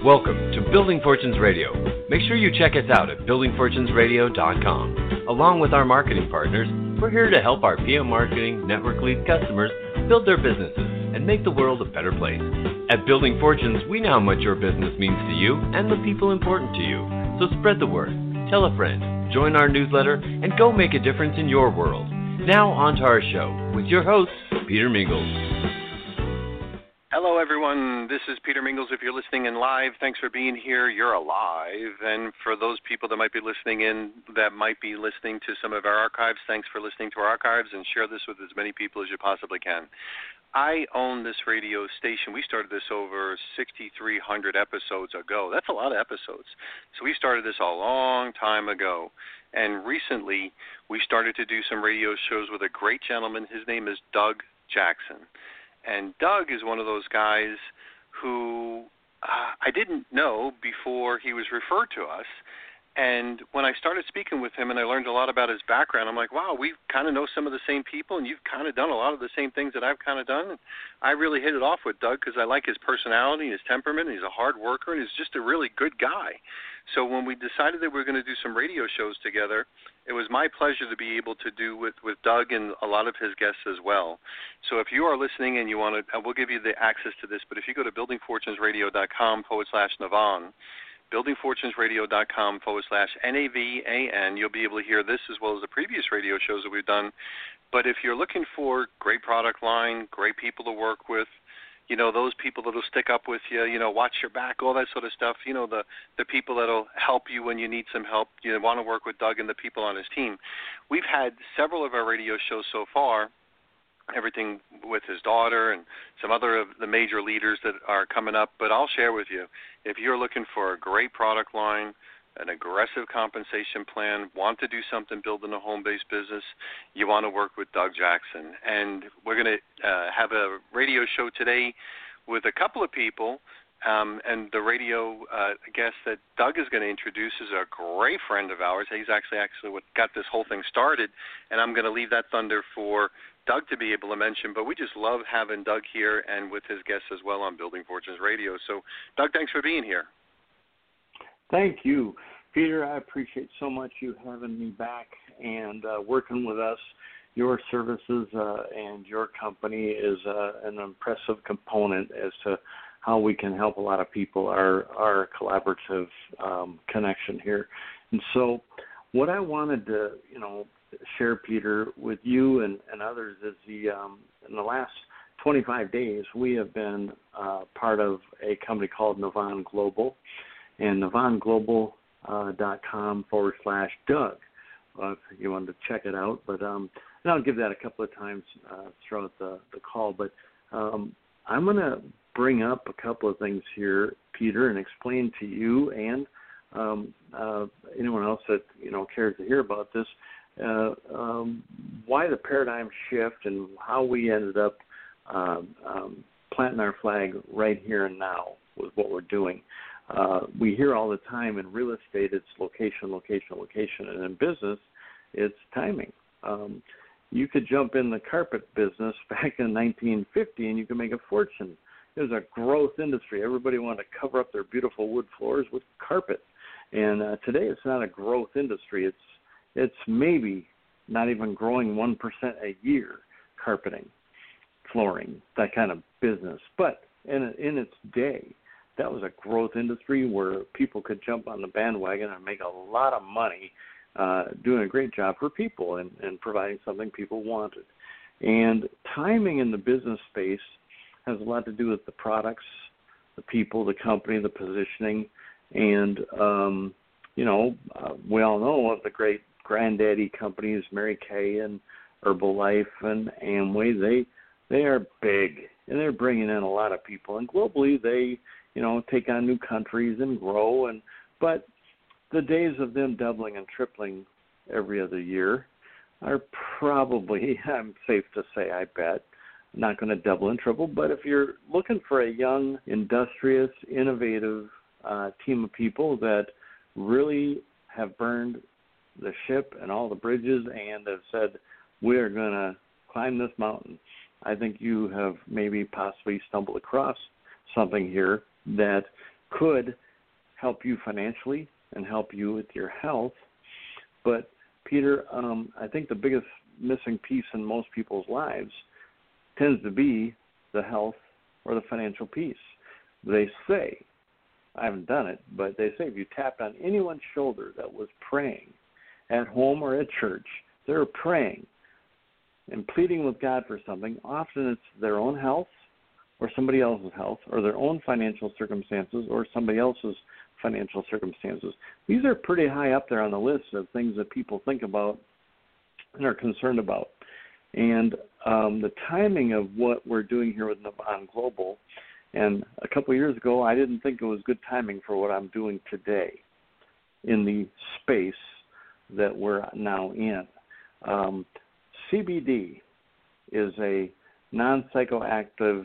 Welcome to Building Fortunes Radio. Make sure you check us out at buildingfortunesradio.com. Along with our marketing partners, we're here to help our PM Marketing Network Lead customers build their businesses and make the world a better place. At Building Fortunes, we know how much your business means to you and the people important to you. So spread the word, tell a friend, join our newsletter, and go make a difference in your world. Now on to our show with your host, Peter Mingles. Hello, everyone. This is Peter Mingles. If you're listening in live, thanks for being here. You're alive. And for those people that might be listening in, that might be listening to some of our archives, thanks for listening to our archives, and share this with as many people as you possibly can. I own this radio station. We started this over 6,300 episodes ago. That's a lot of episodes. So we started this a long time ago. And recently, we started to do some radio shows with a great gentleman. His name is Doug Jackson. And Doug is one of those guys who I didn't know before he was referred to us. And when I started speaking with him and I learned a lot about his background, I'm like, wow, we kind of know some of the same people, and you've kind of done a lot of the same things that I've kind of done. And I really hit it off with Doug because I like his personality, his temperament, and he's a hard worker, and he's just a really good guy. So when we decided that we were going to do some radio shows together, it was my pleasure to be able to do with Doug and a lot of his guests as well. So if you are listening and you want to, we'll give you the access to this, but if you go to buildingfortunesradio.com/Navan, buildingfortunesradio.com/NAVAN, you'll be able to hear this as well as the previous radio shows that we've done. But if you're looking for great product line, great people to work with, you know, those people that will stick up with you, you know, watch your back, all that sort of stuff, you know, the people that will help you when you need some help, you want to work with Doug and the people on his team. We've had several of our radio shows so far, everything with his daughter and some other of the major leaders that are coming up. But I'll share with you, if you're looking for a great product line, an aggressive compensation plan, want to do something building a home-based business, you want to work with Doug Jackson. And we're going to have a radio show today with a couple of people, and the radio guest that Doug is going to introduce is a great friend of ours. He's actually what got this whole thing started, and I'm going to leave that thunder for Doug to be able to mention, but we just love having Doug here and with his guests as well on Building Fortunes Radio. So, Doug, thanks for being here. Thank you, Peter. I appreciate so much you having me back and working with us. Your services and your company is an impressive component as to how we can help a lot of people, our collaborative connection here. And so what I wanted to, share, Peter, with you and others is in the last 25 days, we have been part of a company called Navan Global, and navanglobal.com/Doug. If you wanted to check it out, but and I'll give that a couple of times throughout the call. But I'm going to bring up a couple of things here, Peter, and explain to you and anyone else that cares to hear about this why the paradigm shift and how we ended up planting our flag right here and now with what we're doing. We hear all the time in real estate, it's location, location, location, and in business, it's timing. You could jump in the carpet business back in 1950 and you could make a fortune. It was a growth industry. Everybody wanted to cover up their beautiful wood floors with carpet. And today it's not a growth industry. It's maybe not even growing 1% a year, carpeting, flooring, that kind of business. But in its day, that was a growth industry where people could jump on the bandwagon and make a lot of money doing a great job for people and providing something people wanted. And timing in the business space has a lot to do with the products, the people, the company, the positioning. And, we all know of the great granddaddy companies, Mary Kay and Herbalife and Amway. They are big, and they're bringing in a lot of people. And globally, they take on new countries and grow. But the days of them doubling and tripling every other year are probably, I'm safe to say, I bet, not going to double and triple. But if you're looking for a young, industrious, innovative team of people that really have burned the ship and all the bridges and have said, we're going to climb this mountain, I think you have maybe possibly stumbled across something here that could help you financially and help you with your health. But, Peter, I think the biggest missing piece in most people's lives tends to be the health or the financial piece. They say, I haven't done it, but they say if you tapped on anyone's shoulder that was praying at home or at church, they were praying and pleading with God for something. Often it's their own health or somebody else's health, or their own financial circumstances or somebody else's financial circumstances. These are pretty high up there on the list of things that people think about and are concerned about. And the timing of what we're doing here with Navan Global, and a couple of years ago, I didn't think it was good timing for what I'm doing today in the space that we're now in. CBD is a non-psychoactive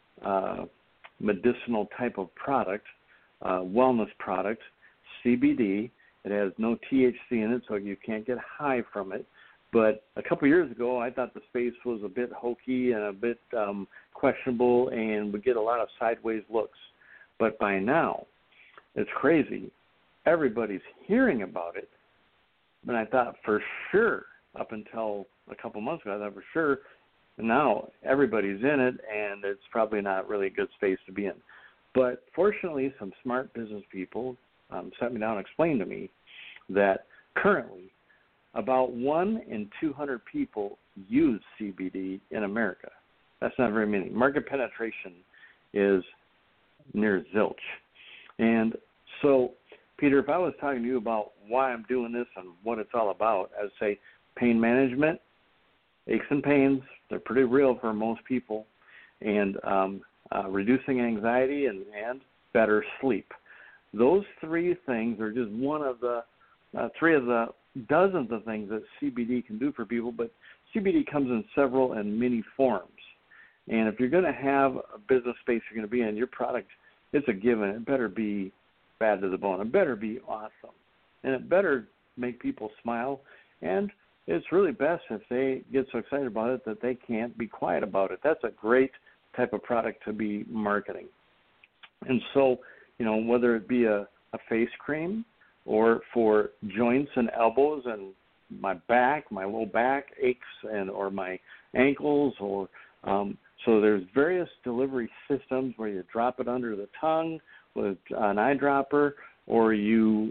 medicinal type of product, wellness product, CBD. It has no THC in it, so you can't get high from it. But a couple of years ago, I thought the space was a bit hokey and a bit questionable and would get a lot of sideways looks. But by now, it's crazy. Everybody's hearing about it. And I thought for sure, up until a couple months ago, I thought for sure, now everybody's in it, and it's probably not really a good space to be in. But fortunately, some smart business people sat me down and explained to me that currently about 1 in 200 people use CBD in America. That's not very many. Market penetration is near zilch. And so, Peter, if I was talking to you about why I'm doing this and what it's all about, I would say pain management, aches and pains, they're pretty real for most people, and reducing anxiety and better sleep. Those three things are just one of the three of the dozens of things that CBD can do for people, but CBD comes in several and many forms. And if you're going to have a business space you're going to be in, your product, it's a given. It better be bad to the bone. It better be awesome. And it better make people smile. And it's really best if they get so excited about it that they can't be quiet about it. That's a great type of product to be marketing. And so, whether it be a face cream or for joints and elbows and my low back aches or my ankles, or so there's various delivery systems where you drop it under the tongue with an eyedropper, or you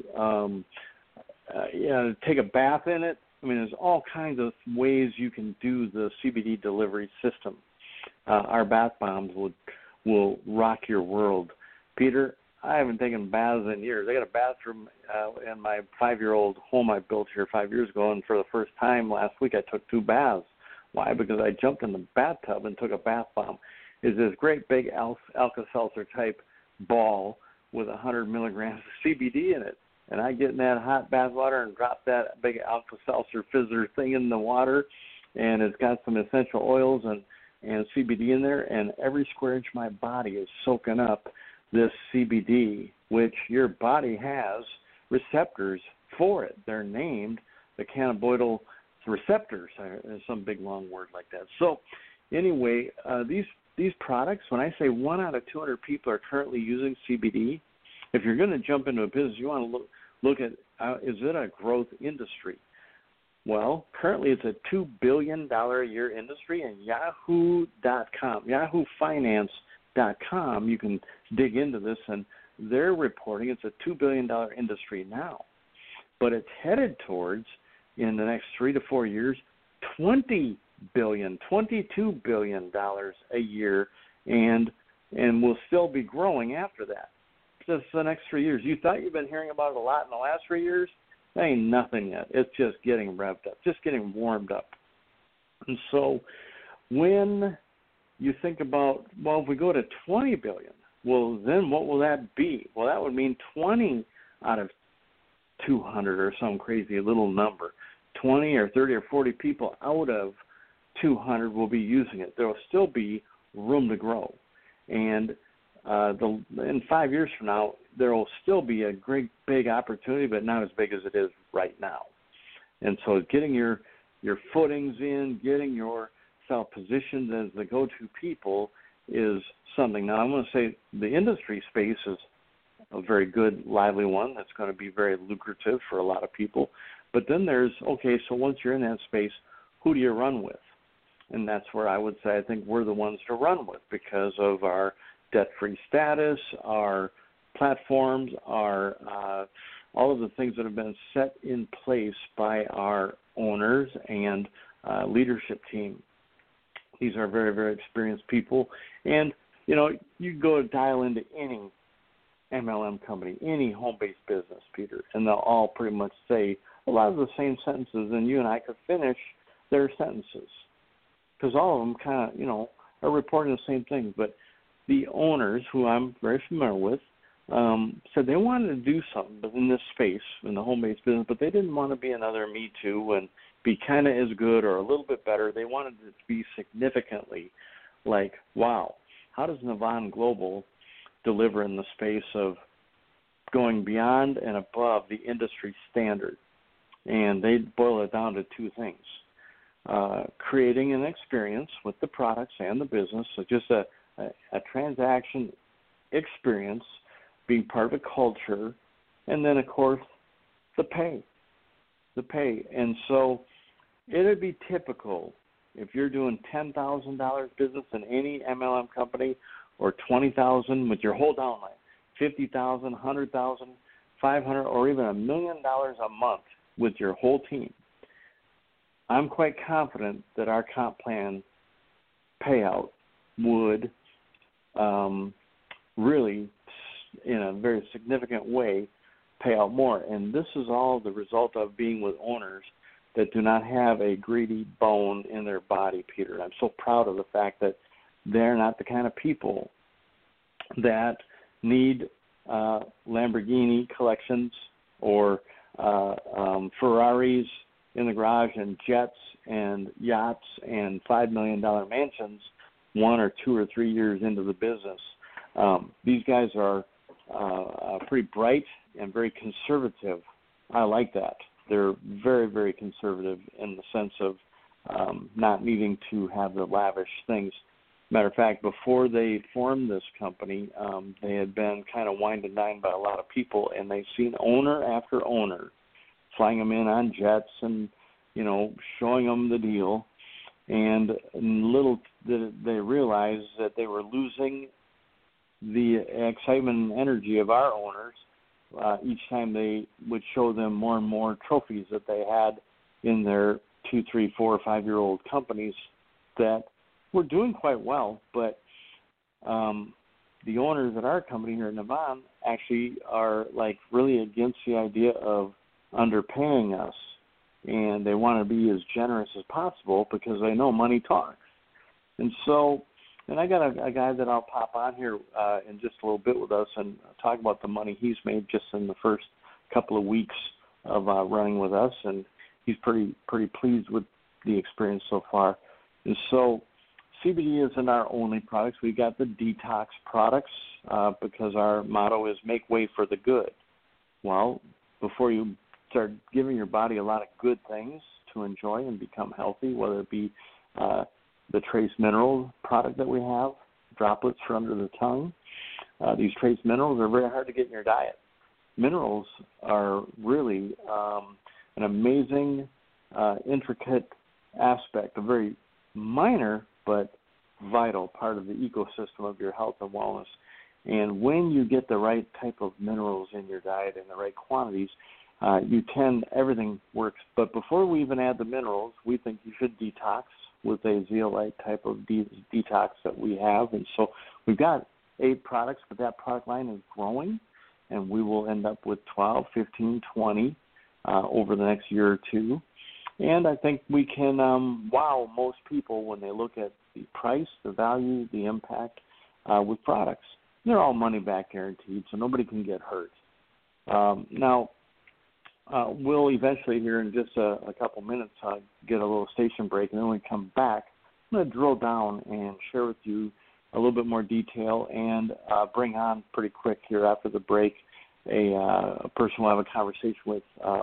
take a bath in it. I mean, there's all kinds of ways you can do the CBD delivery system. Our bath bombs will rock your world. Peter, I haven't taken baths in years. I got a bathroom in my 5-year-old home I built here 5 years ago, and for the first time last week I took 2 baths. Why? Because I jumped in the bathtub and took a bath bomb. It's this great big Alka-Seltzer type ball with 100 milligrams of CBD in it. And I get in that hot bath water and drop that big Alka-Seltzer fizzer thing in the water, and it's got some essential oils and CBD in there, and every square inch of my body is soaking up this CBD, which your body has receptors for it. They're named the cannabinoid receptors. There's some big long word like that. So anyway, these products, when I say 1 out of 200 people are currently using CBD, if you're going to jump into a business, you want to look at is it a growth industry? Well, currently it's a $2 billion a year industry, and Yahoo.com, YahooFinance.com, you can dig into this, and they're reporting it's a $2 billion industry now. But it's headed towards, in the next 3 to 4 years, $20 billion, $22 billion a year, and will still be growing after that. Just the next 3 years. You thought you've been hearing about it a lot in the last 3 years? That ain't nothing yet. It's just getting revved up, just getting warmed up. And so when you think about, well, if we go to 20 billion, well, then what will that be? Well, that would mean 20 out of 200 or some crazy little number. 20 or 30 or 40 people out of 200 will be using it. There will still be room to grow. And in 5 years from now, there will still be a great big opportunity, but not as big as it is right now. And so getting your footings in, getting yourself positioned as the go-to people is something. Now, I'm going to say the industry space is a very good, lively one that's going to be very lucrative for a lot of people. But then there's, okay, so once you're in that space, who do you run with? And that's where I would say I think we're the ones to run with because of our debt-free status, our platforms, our all of the things that have been set in place by our owners and leadership team. These are very, very experienced people. And, you know, you go dial into any MLM company, any home-based business, Peter, and they'll all pretty much say a lot of the same sentences, and you and I could finish their sentences because all of them kind of, you know, are reporting the same thing. But the owners, who I'm very familiar with, said they wanted to do something in this space, in the home-based business, but they didn't want to be another Me Too and be kind of as good or a little bit better. They wanted it to be significantly like, wow, how does Navan Global deliver in the space of going beyond and above the industry standard? And they boil it down to two things. Creating an experience with the products and the business, so just a transaction experience, being part of a culture, and then, of course, the pay. And so it would be typical if you're doing $10,000 business in any MLM company or $20,000 with your whole downline, $50,000, $100,000, $500,000, or even $1 million a month with your whole team. I'm quite confident that our comp plan payout would really, in a very significant way, pay out more. And this is all the result of being with owners that do not have a greedy bone in their body, Peter. I'm so proud of the fact that they're not the kind of people that need Lamborghini collections or Ferraris in the garage and jets and yachts and $5 million mansions 1 or 2 or 3 years into the business. These guys are pretty bright and very conservative. I like that. They're very, very conservative in the sense of not needing to have the lavish things. Matter of fact, before they formed this company, they had been kind of wined and dined by a lot of people, and they've seen owner after owner flying them in on jets and, you know, showing them the deal. And little did they realize that they were losing the excitement and energy of our owners each time they would show them more and more trophies that they had in their 2, 3, 4, 5-year-old companies that were doing quite well. But the owners at our company here in Navan actually are like really against the idea of underpaying us, and they want to be as generous as possible because they know money talks. And so, and I got a guy that I'll pop on here in just a little bit with us and talk about the money he's made just in the first couple of weeks of running with us, and he's pretty pleased with the experience so far. And so CBD isn't our only products. We've got the detox products because our motto is make way for the good. Well, before you start giving your body a lot of good things to enjoy and become healthy, whether it be the trace mineral product that we have, droplets for under the tongue. These trace minerals are very hard to get in your diet. Minerals are really an amazing, intricate aspect, a very minor but vital part of the ecosystem of your health and wellness. And when you get the right type of minerals in your diet in the right quantities, everything works. But before we even add the minerals, we think you should detox with a zeolite type of detox that we have. And so we've got 8 products, but that product line is growing, and we will end up with 12, 15, 20 over the next year or two. And I think we can wow most people when they look at the price, the value, the impact with products. They're all money-back guaranteed, so nobody can get hurt. Now, we'll eventually here in just a couple minutes get a little station break, and then when we come back, I'm going to drill down and share with you a little bit more detail and bring on pretty quick here after the break a person we'll have a conversation with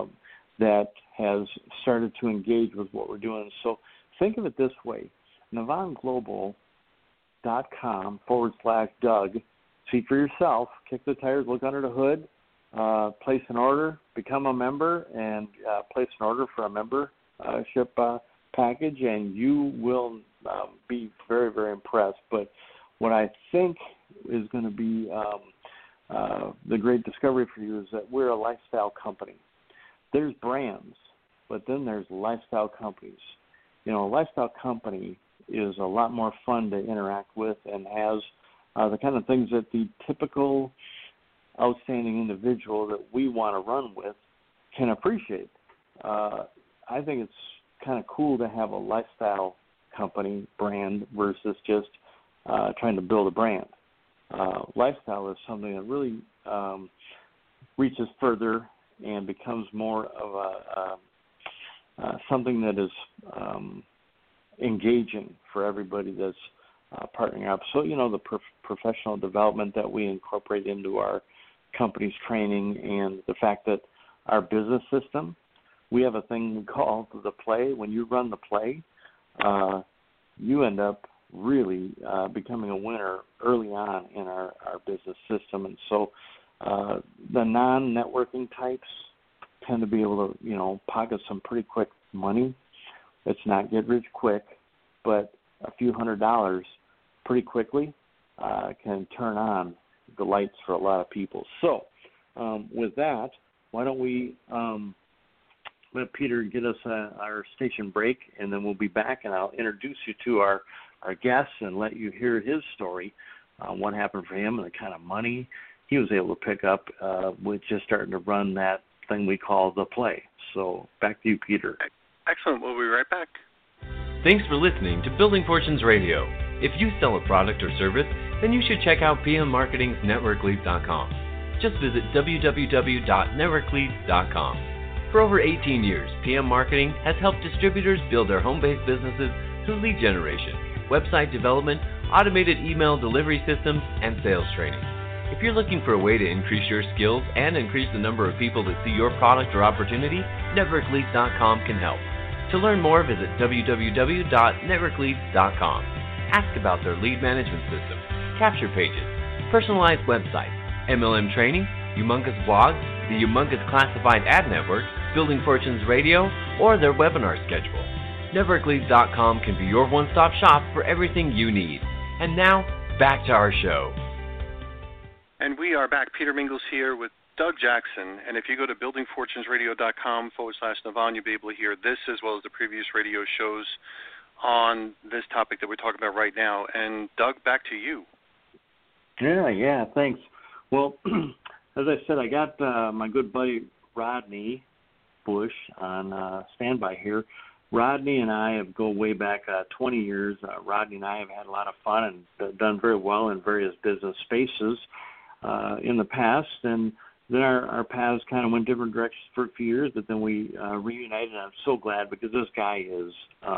that has started to engage with what we're doing. So think of it this way. NavanGlobal.com/Doug see for yourself, kick the tires, look under the hood, place an order, become a member, and place an order for a membership package, and you will be very, very impressed. But what I think is going to be the great discovery for you is that we're a lifestyle company. There's brands, but then there's lifestyle companies. A lifestyle company is a lot more fun to interact with and has the kind of things that the typical outstanding individual that we want to run with can appreciate. I think it's kind of cool to have a lifestyle company brand versus just trying to build a brand. Lifestyle is something that really reaches further and becomes more of something that is engaging for everybody that's partnering up. So, the professional development that we incorporate into our company's training, and the fact that our business system, we have a thing we call the play. When you run the play, you end up really becoming a winner early on in our business system. And so the non-networking types tend to be able to, pocket some pretty quick money. It's not get rich quick, but a few $100s pretty quickly can turn on the lights for a lot of people. So with that, why don't we let Peter get us our station break, and then we'll be back, and I'll introduce you to our guests and let you hear his story, what happened for him and the kind of money he was able to pick up with just starting to run that thing we call the play. So back to you, Peter. Excellent. We'll be right back. Thanks for listening to Building Fortunes Radio. If you sell a product or service, then you should check out PM Marketing's NetworkLeads.com. Just visit www.networkleads.com. For over 18 years, PM Marketing has helped distributors build their home-based businesses through lead generation, website development, automated email delivery systems, and sales training. If you're looking for a way to increase your skills and increase the number of people that see your product or opportunity, NetworkLeads.com can help. To learn more, visit www.networkleads.com. Ask about their lead management system, capture pages, personalized websites, MLM training, humongous blogs, the humongous classified ad network, Building Fortunes Radio, or their webinar schedule. NetworkLeads.com can be your one-stop shop for everything you need. And now, back to our show. And we are back. Peter Mingles here with Doug Jackson. And if you go to buildingfortunesradio.com/Navan, you'll be able to hear this as well as the previous radio shows on this topic that we're talking about right now. And Doug, back to you. Yeah, thanks. Well, as I said, I got my good buddy Rodney Bush on standby here. Rodney and I go way back 20 years. Rodney and I have had a lot of fun and done very well in various business spaces in the past. And then our paths kind of went different directions for a few years, but then we reunited, and I'm so glad because this guy is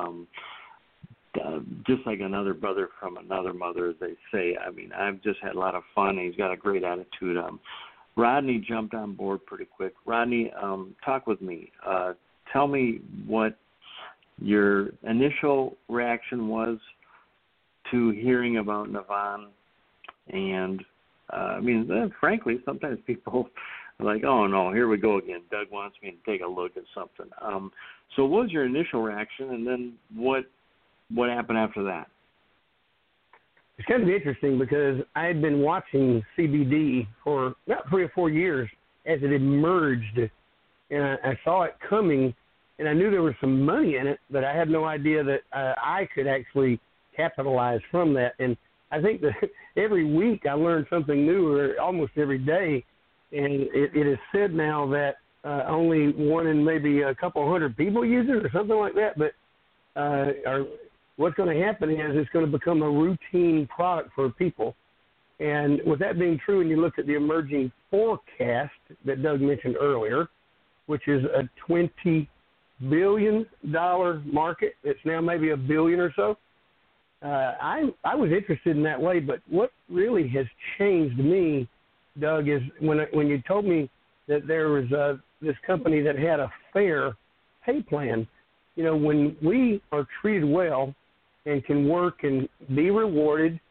just like another brother from another mother, as they say. I mean, I've just had a lot of fun, and he's got a great attitude. Rodney jumped on board pretty quick. Rodney, talk with me. Tell me what your initial reaction was to hearing about Navan. And, frankly, sometimes people are like, oh, no, here we go again. Doug wants me to take a look at something. So what was your initial reaction, and then what happened after that? It's kind of interesting because I had been watching CBD for about 3 or 4 years as it emerged, and I saw it coming, and I knew there was some money in it, but I had no idea that I could actually capitalize from that. And I think that every week I learned something new, or almost every day, and it is said now that only one in maybe a couple hundred people use it or something like that, but what's going to happen is it's going to become a routine product for people. And with that being true, and you look at the emerging forecast that Doug mentioned earlier, which is a $20 billion market, it's now maybe $1 billion or so. I was interested in that way, but what really has changed me, Doug, is when you told me that there was this company that had a fair pay plan. When we are treated well and can work and be rewarded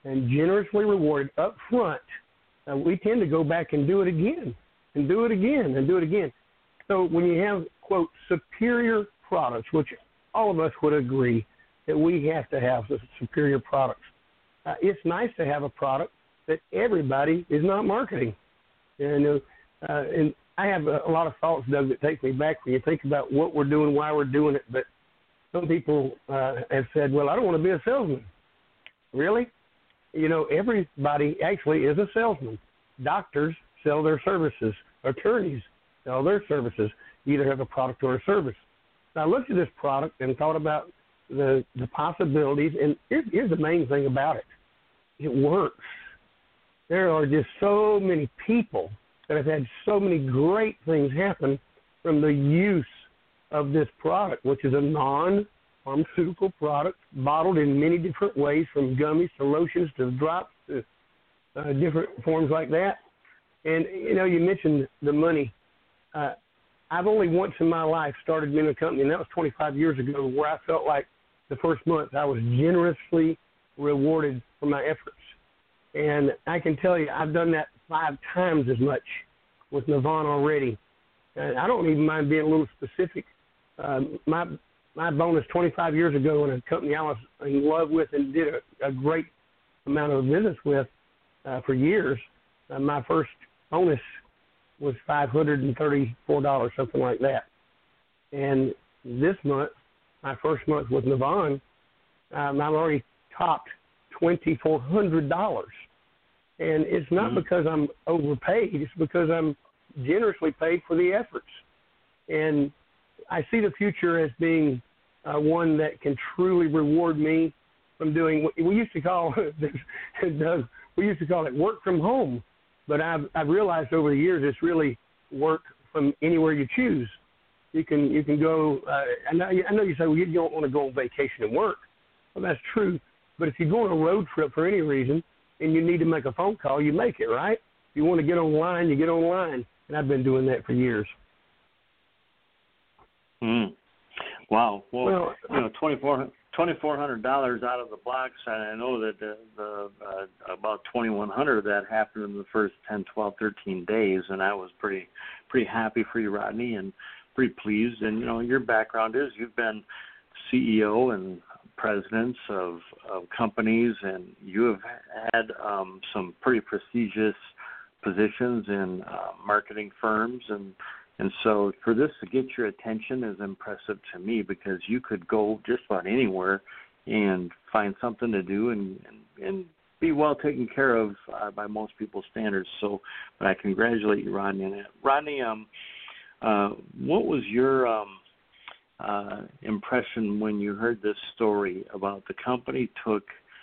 and generously rewarded up front, we tend to go back and do it again, and do it again, and do it again. So when you have, quote, superior products, which all of us would agree that we have to have the superior products, it's nice to have a product that everybody is not marketing. And I have a lot of thoughts, Doug, that take me back when you think about what we're doing, why we're doing it. But some people have said, well, I don't want to be a salesman. Really? You know, everybody actually is a salesman. Doctors sell their services. Attorneys sell their services. You either have a product or a service. So I looked at this product and thought about the possibilities, and here's the main thing about it. It works. There are just so many people that have had so many great things happen from the use of this product, which is a non-pharmaceutical product, bottled in many different ways, from gummies to lotions to drops to different forms like that. And, you know, you mentioned the money. I've only once in my life started in a company, and that was 25 years ago, where I felt like the first month I was generously rewarded for my efforts. And I can tell you, I've done that 5 times as much with Navon already. And I don't even mind being a little specific. My bonus 25 years ago in a company I was in love with and did a great amount of business with for years, my first bonus was $534, something like that. And this month, my first month with Navon, I've already topped $2,400. And it's not because I'm overpaid. It's because I'm generously paid for the efforts. And I see the future as being one that can truly reward me from doing what we used to call we used to call it work from home. But I've realized over the years it's really work from anywhere you choose. You can go. I know you say, well, you don't want to go on vacation and work. Well, that's true. But if you go on a road trip for any reason and you need to make a phone call, you make it, right? If you want to get online, you get online. And I've been doing that for years. Wow. Well, you know, $2,400 out of the box. I know that the about $2,100 of that happened in the first 10, 12, 13 days, and I was pretty happy for you, Rodney, and pretty pleased. And you know, your background is you've been CEO and presidents of companies, and you have had some pretty prestigious positions in marketing firms, and so for this to get your attention is impressive to me, because you could go just about anywhere and find something to do and be well taken care of by most people's standards. So, but I congratulate you, Rodney, on that. Rodney, what was your impression when you heard this story about the company took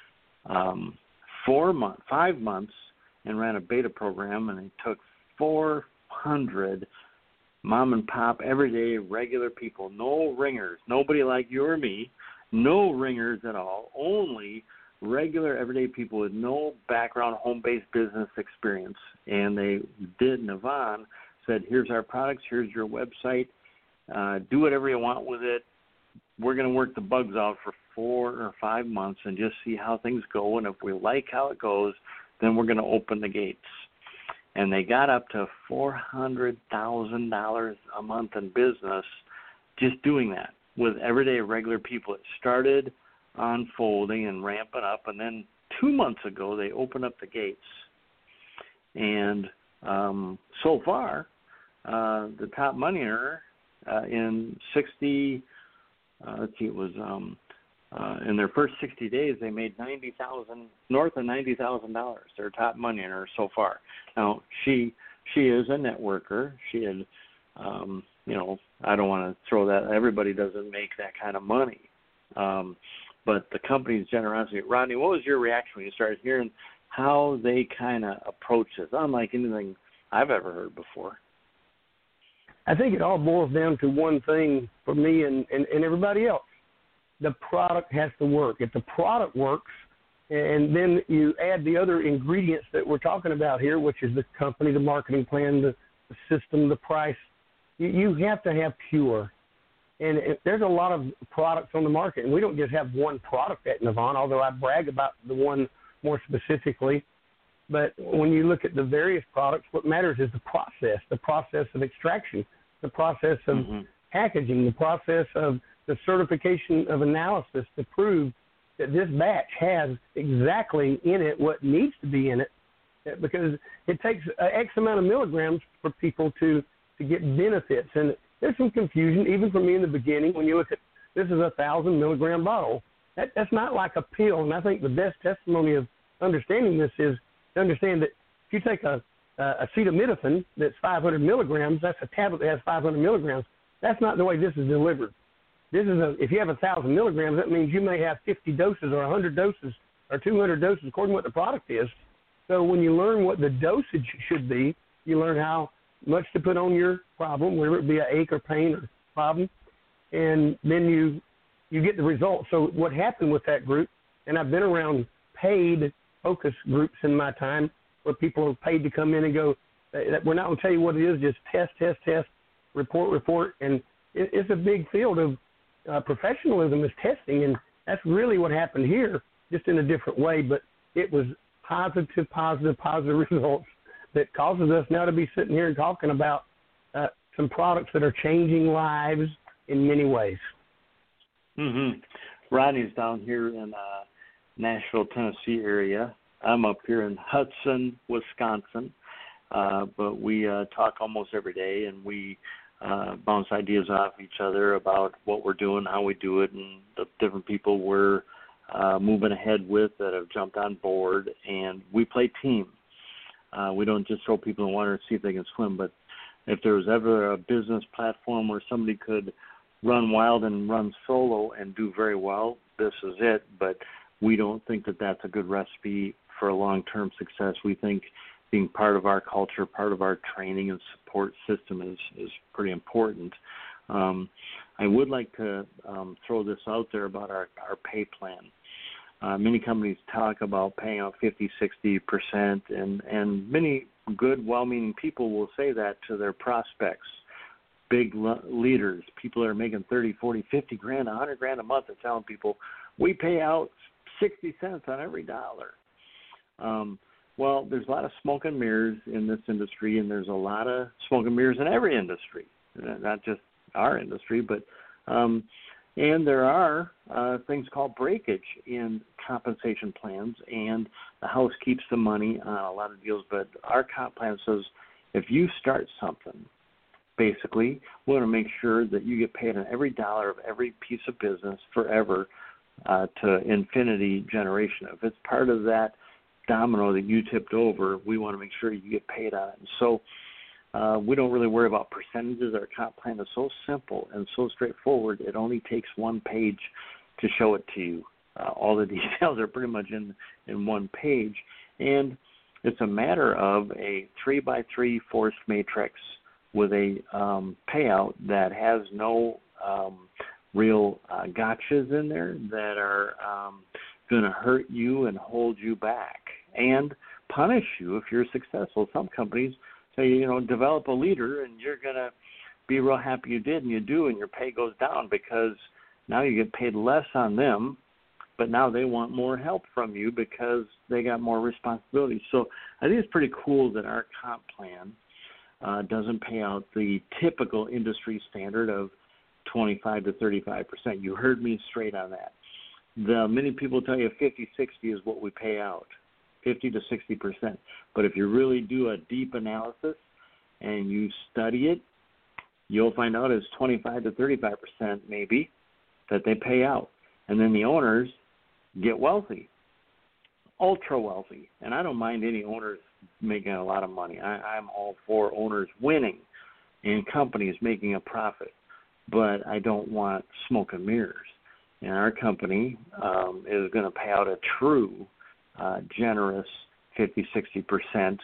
5 months and ran a beta program, and it took 400 mom and pop, everyday, regular people, no ringers, nobody like you or me, no ringers at all, only regular, everyday people with no background, home-based business experience. And they did, Navon said, here's our products, here's your website, do whatever you want with it. We're going to work the bugs out for 4 or 5 months and just see how things go. And if we like how it goes, then we're going to open the gates. And they got up to $400,000 a month in business just doing that with everyday regular people. It started unfolding and ramping up, and then 2 months ago they opened up the gates. And so far, the top money earner in 60, it was in their first 60 days, they made north of $90,000. Their top money earner so far. Now, she is a networker. She had, you know, I don't want to throw that. Everybody doesn't make that kind of money. But the company's generosity. Rodney, what was your reaction when you started hearing how they kind of approach this? Unlike anything I've ever heard before. I think it all boils down to one thing for me and everybody else. The product has to work. If the product works, and then you add the other ingredients that we're talking about here, which is the company, the marketing plan, the system, the price, you have to have pure. And there's a lot of products on the market, and we don't just have one product at Navon, although I brag about the one more specifically. But when you look at the various products, what matters is the process of extraction, the process of packaging, the process of the certification of analysis to prove that this batch has exactly in it what needs to be in it, because it takes X amount of milligrams for people to get benefits. And there's some confusion, even for me in the beginning, when you look at this is a 1,000 milligram bottle. That's not like a pill. And I think the best testimony of understanding this is to understand that if you take a acetaminophen that's 500 milligrams, that's a tablet that has 500 milligrams. That's not the way this is delivered. This is if you have 1,000 milligrams, that means you may have 50 doses or 100 doses or 200 doses according to what the product is. So when you learn what the dosage should be, you learn how much to put on your problem, whether it be an ache or pain or problem, and then you get the results. So what happened with that group, and I've been around paid focus groups in my time where people are paid to come in and go, we're not going to tell you what it is, just test, report, and it's a big field of professionalism is testing, and that's really what happened here, just in a different way. But it was positive results that causes us now to be sitting here and talking about some products that are changing lives in many ways. Rodney's down here in Nashville, Tennessee area. I'm up here in Hudson, Wisconsin, but we talk almost every day, and we bounce ideas off each other about what we're doing, how we do it, and the different people we're moving ahead with that have jumped on board. And we play team. We don't just throw people in the water and see if they can swim, but if there was ever a business platform where somebody could run wild and run solo and do very well, this is it. But we don't think that that's a good recipe for a long-term success. We think being part of our culture, part of our training and support system is pretty important. I would like to throw this out there about our pay plan. Many companies talk about paying out 50, 60%, and many good, well-meaning people will say that to their prospects. Big leaders, people that are making 30, 40, 50 grand, 100 grand a month, are telling people, we pay out 60 cents on every dollar. Well, there's a lot of smoke and mirrors in this industry, and there's a lot of smoke and mirrors in every industry, not just our industry, but and there are things called breakage in compensation plans, and the house keeps the money on a lot of deals. But our comp plan says if you start something, basically, we want to make sure that you get paid on every dollar of every piece of business forever to infinity generation. If it's part of that domino that you tipped over, we want to make sure you get paid on it. And so we don't really worry about percentages. Our comp plan is so simple and so straightforward, it only takes one page to show it to you. All the details are pretty much in one page. And it's a matter of a 3x3 forced matrix with a payout that has no real gotchas in there that are going to hurt you and hold you back and punish you if you're successful. Some companies say, develop a leader and you're going to be real happy you did, and you do, and your pay goes down because now you get paid less on them, but now they want more help from you because they got more responsibility. So I think it's pretty cool that our comp plan doesn't pay out the typical industry standard of 25 to 35%. You heard me straight on that. Many people tell you 50, 60 is what we pay out, 50 to 60%. But if you really do a deep analysis and you study it, you'll find out it's 25 to 35% maybe that they pay out. And then the owners get wealthy, ultra wealthy. And I don't mind any owners making a lot of money. I'm all for owners winning and companies making a profit. But I don't want smoke and mirrors. And our company is going to pay out a true, generous 50, 60%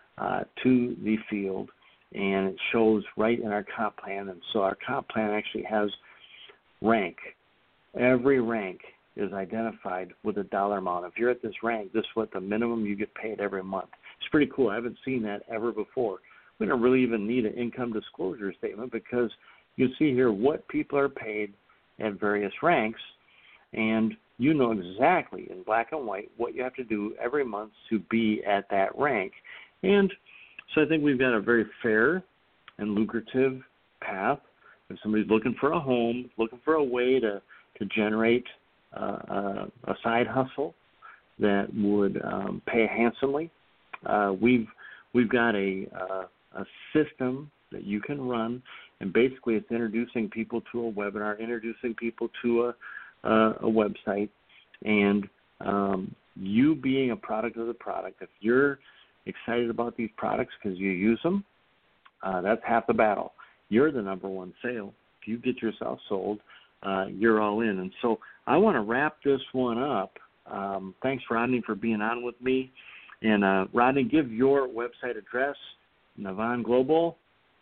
to the field, and it shows right in our comp plan. And so our comp plan actually has rank. Every rank is identified with a dollar amount. If you're at this rank, this is what the minimum you get paid every month. It's pretty cool. I haven't seen that ever before. We don't really even need an income disclosure statement because you see here what people are paid at various ranks, and you know exactly in black and white what you have to do every month to be at that rank. And so I think we've got a very fair and lucrative path. If somebody's looking for a home, looking for a way to generate a side hustle that would pay handsomely, we've got a system that you can run, and basically it's introducing people to a webinar, introducing people to a website, and you being a product of the product. If you're excited about these products because you use them, that's half the battle. You're the number one sale. If you get yourself sold, you're all in. And so I want to wrap this one up. Thanks, Rodney, for being on with me. And Rodney, give your website address, Navan Global.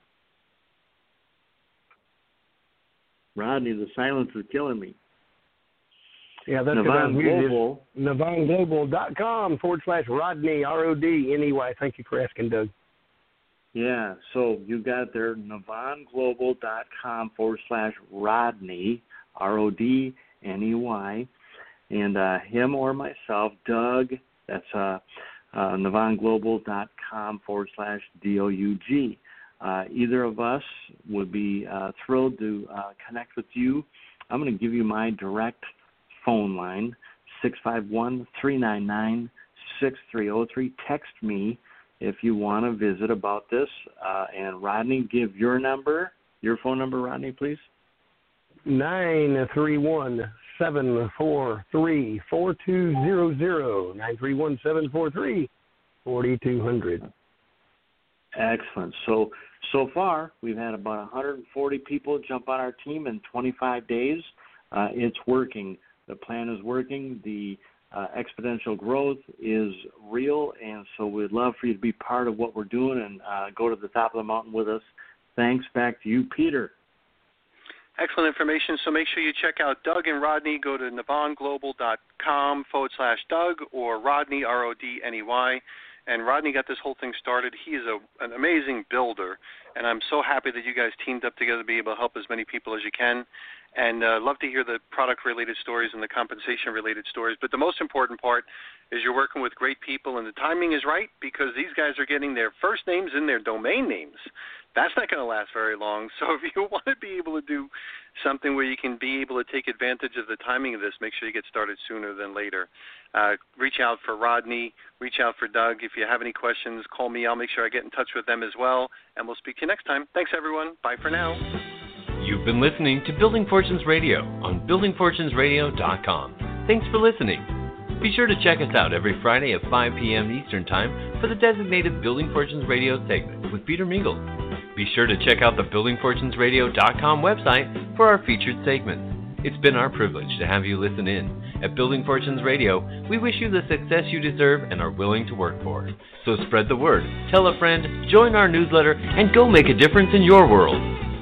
Rodney, the silence is killing me. Yeah, that's Navan Global. NavanGlobal.com/Rodney, RODNEY. Thank you for asking, Doug. Yeah, so you got it there, NavanGlobal.com/Rodney, RODNEY. And him or myself, Doug, that's NavanGlobal.com/DOUG. Either of us would be thrilled to connect with you. I'm going to give you my direct phone line, 651-399-6303. Text me if you want to visit about this. And Rodney, give your number, your phone number, Rodney, please. 931-743-4200. 931-743-4200. Excellent. So far, we've had about 140 people jump on our team in 25 days. It's working. The plan is working. The exponential growth is real, and so we'd love for you to be part of what we're doing and go to the top of the mountain with us. Thanks. Back to you, Peter. Excellent information. So make sure you check out Doug and Rodney. Go to NavanGlobal.com/Doug or Rodney, RODNEY. And Rodney got this whole thing started. He is an amazing builder, and I'm so happy that you guys teamed up together to be able to help as many people as you can. And love to hear the product-related stories and the compensation-related stories. But the most important part is you're working with great people, and the timing is right because these guys are getting their first names and their domain names. That's not going to last very long. So if you want to be able to do something where you can be able to take advantage of the timing of this, make sure you get started sooner than later. Reach out for Rodney. Reach out for Doug. If you have any questions, call me. I'll make sure I get in touch with them as well, and we'll speak to you next time. Thanks, everyone. Bye for now. You've been listening to Building Fortunes Radio on BuildingFortunesRadio.com. Thanks for listening. Be sure to check us out every Friday at 5 p.m. Eastern Time for the designated Building Fortunes Radio segment with Peter Mingles. Be sure to check out the BuildingFortunesRadio.com website for our featured segments. It's been our privilege to have you listen in. At Building Fortunes Radio, we wish you the success you deserve and are willing to work for. So spread the word, tell a friend, join our newsletter, and go make a difference in your world.